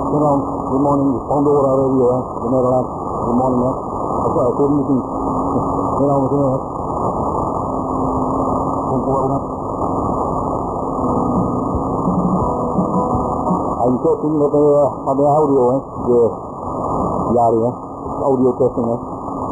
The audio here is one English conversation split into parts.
Finland, good morning, Pandora Radio, the Netherlands, good morning, okay, good evening. Finland, good morning. Hij testing met de audio, hè, de Jari, hè, audio testing, hè.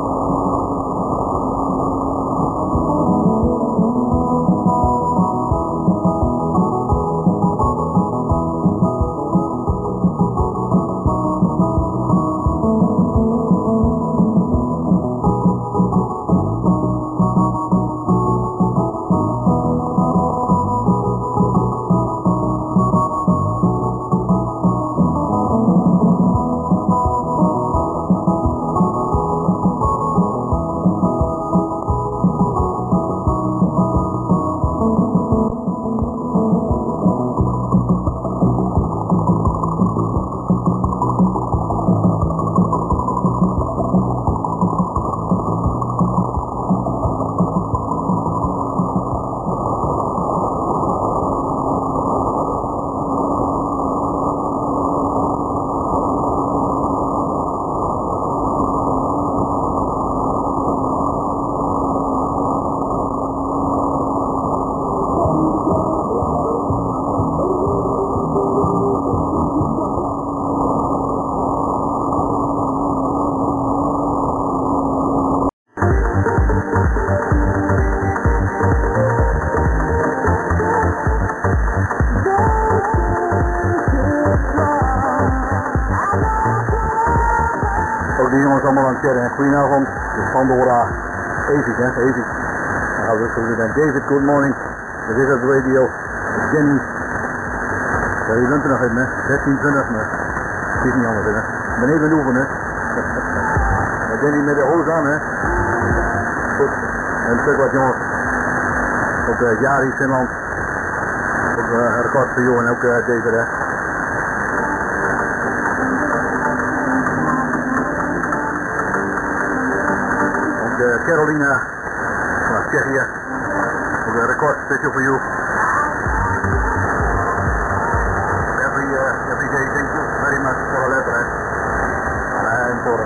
Goedenavond, de Pandora, Evik, hè, Evik. Nou, dus David, good morning. De Wizard Radio, Jenny. Ja, je bent er nog in, hè, 16:20, maar het is niet anders, hè. Beneden oefenen, hè. Maar Jenny met de hoos aan, hè. Goed, en een stuk wat jongens. Ook Jari, Finland. Ook record voor jou en ook David, hè. Carolina van Tsjechië, ook een record special for you. Every day, thank you very much for a letter, and for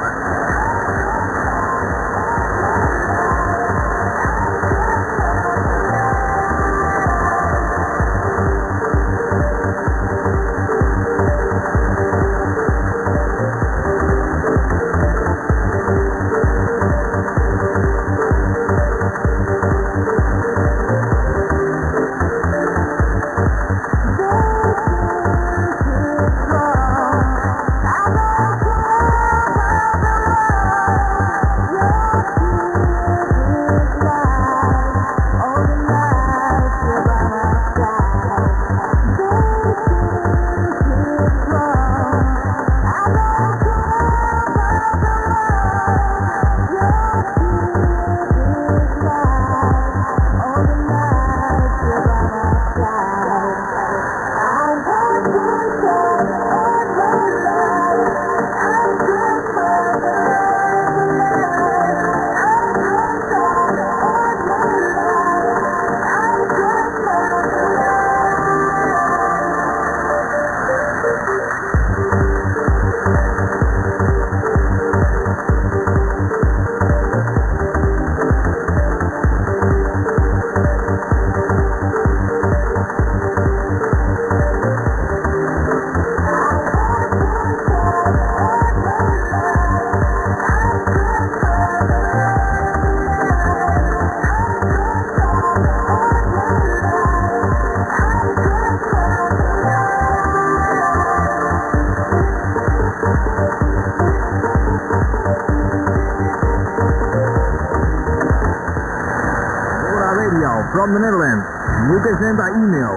from the Netherlands. You can send by email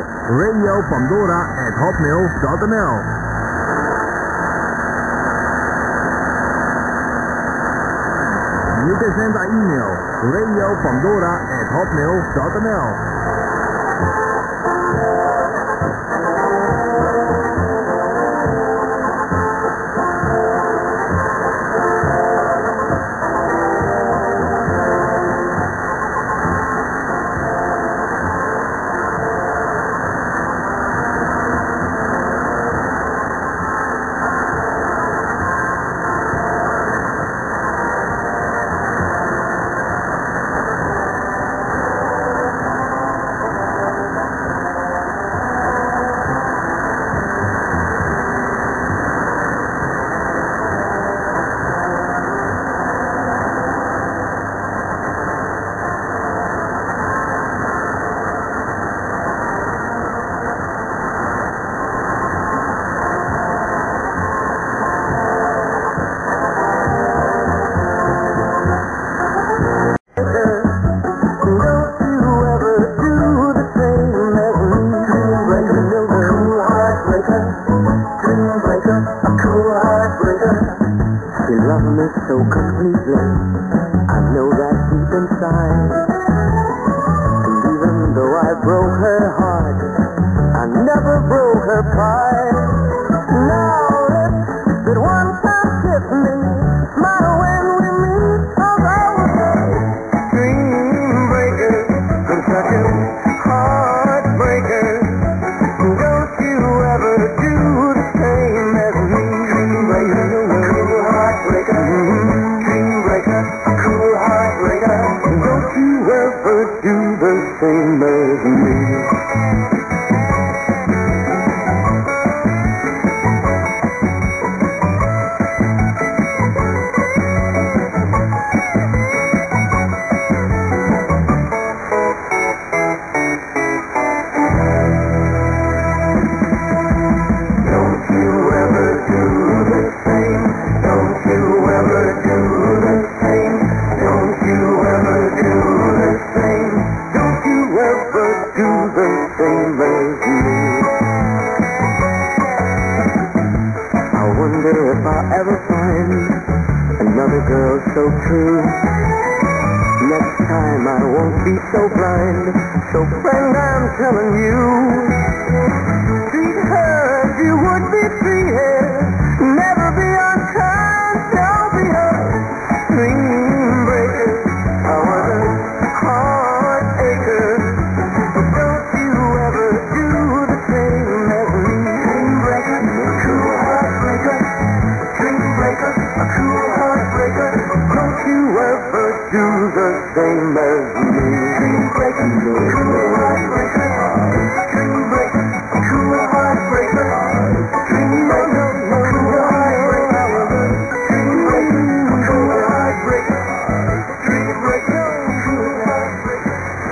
radiopandora@hotmail.nl. You can send by email radiopandora@hotmail.nl. me so completely. I know that deep inside. And even though I broke her heart, I never broke her pride. Now lips that one time kissed me, smile when we meet, 'cause I was a dream breaker, and such a heartbreaker. Don't you ever do the same as me. Dream breaker, cool heartbreaker. Dream breaker, cool heartbreaker. Don't you ever do the same as me. So true. Next time I won't be so blind. So friend, I'm telling you, treat her as you would be treated. Never be unkind. Don't be a dream breaker. I was a heartacher. Don't you ever do the same as me. Dream breaker, cool heartbreaker. Dream breaker, a cool heartbreaker. Don't you ever do the same as me. Dream breaker, cool heartbreaker. Dream breaker, cool heartbreaker. Dream breaker, cool heartbreaker. Dream breaker, cool heartbreaker. Dream breaker, cool heartbreaker.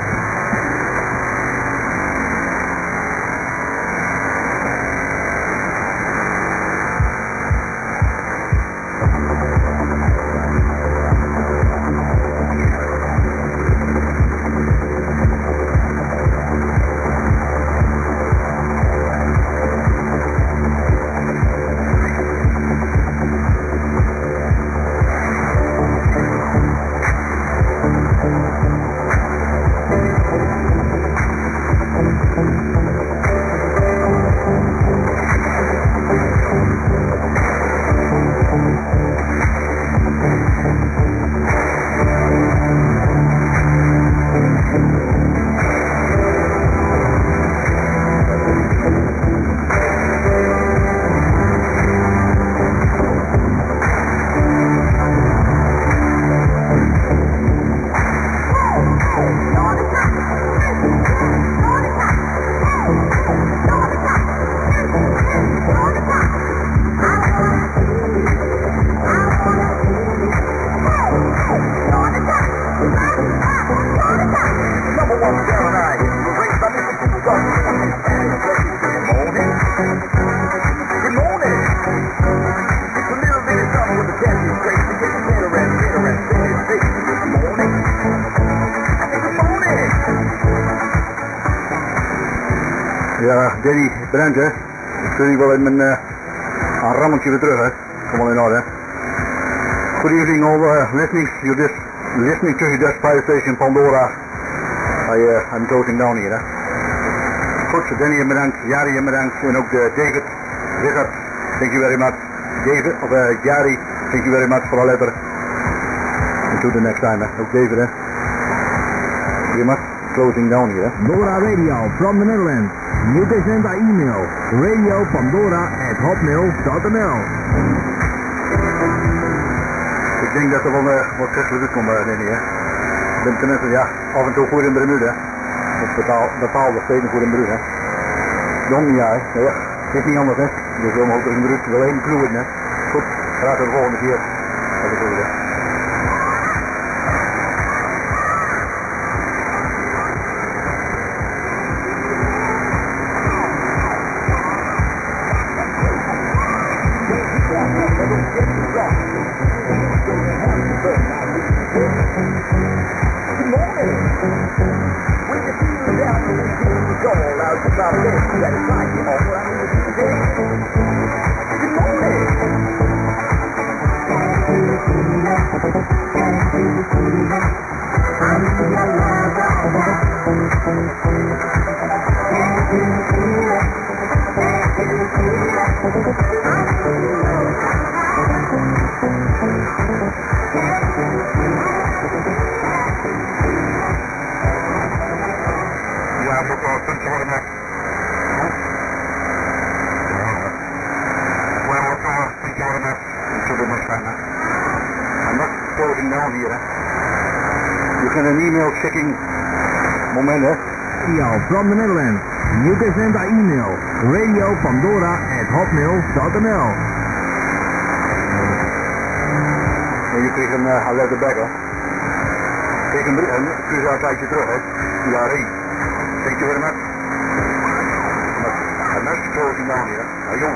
Ja, Danny Brent, hè. Ik zit hier wel in mijn rammeltje weer terug, hè. Kom in orde. Good evening, all listening. You're just listening to your Dutch Pirate Station Pandora. I'm closing down here, hè. Goed, Danny bedankt, Jari bedankt en ook David, Richard, thank you very much. David, of Jari, thank you very much for all effort. Until the next time, hè. Ook David, hè. You must closing down here, hè. Pandora Radio from the Netherlands. You can send by email radiopandora@hotmail.nl. Ik denk dat er wel wat christelijk komt, Danny, hè. Ik ben tenminste, ja, af en toe goed in Bermuda, hè. Op bepaalde steden goed in Bermuda, hè. Jong niet, hè. Ja, het is niet anders, hè. Dus we mogen in Bermuda wel één crew in, hè. Goed, graag tot de volgende keer. Dat is goed, hè. Good morning. An email checking moment, hè? Yeah, from the Netherlands. You can send an email. radiopandora@hotmail.nl. En je kreeg een letter back, hè? Kreeg een tijdje terug, hè? Ja, hey. Thank you very much. Maar dat is closing down hier, hè? Jong.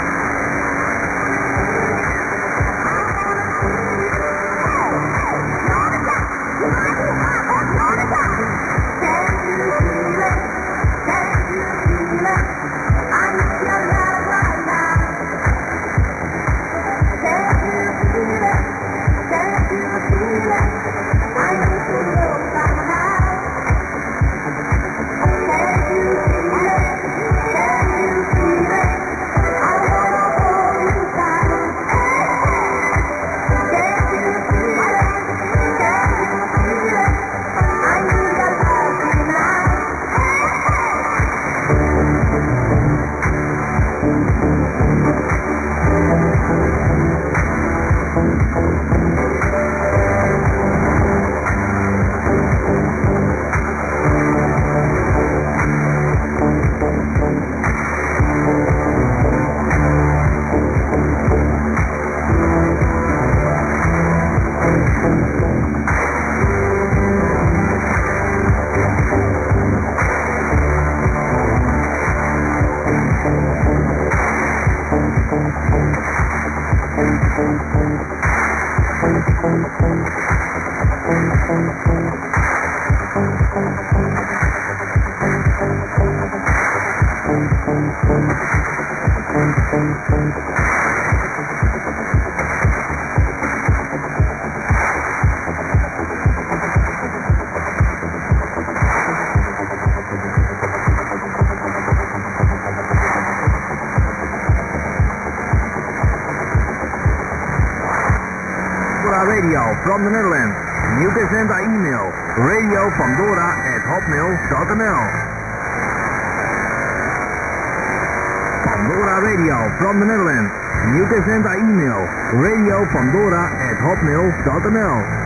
Radio from the Netherlands. You can send an email. radiopandora@hotmail.nl. Pandora Radio from the Netherlands. You can send an email. radiopandora@hotmail.nl.